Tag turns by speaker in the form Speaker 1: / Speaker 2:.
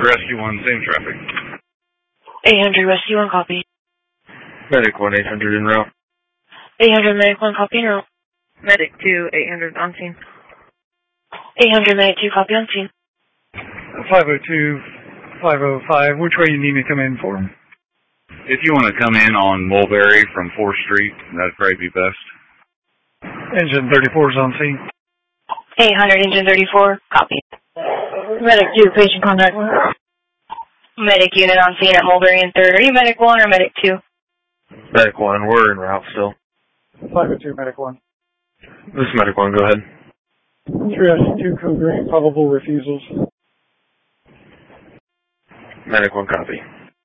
Speaker 1: Rescue 1, same traffic.
Speaker 2: 800 Rescue 1, copy.
Speaker 1: Medic 1, 800 en route.
Speaker 2: 800 Medic 1, copy en route.
Speaker 3: Medic 2, 800 on scene.
Speaker 2: 800 Medic 2, copy on scene.
Speaker 4: 502, 505, which way you need me to come in for?
Speaker 1: If you want to come in on Mulberry from 4th Street, that'd probably be best.
Speaker 4: Engine 34 is on scene.
Speaker 2: 800 Engine 34, copy. Medic 2, patient contact. Medic unit on scene at Mulberry and 3rd. Are you Medic 1 or Medic 2?
Speaker 1: Medic 1, we're en route still.
Speaker 4: 502, Medic 1.
Speaker 1: This is Medic 1, go ahead.
Speaker 4: 3S2, code green, probable refusals.
Speaker 1: Medic 1, copy.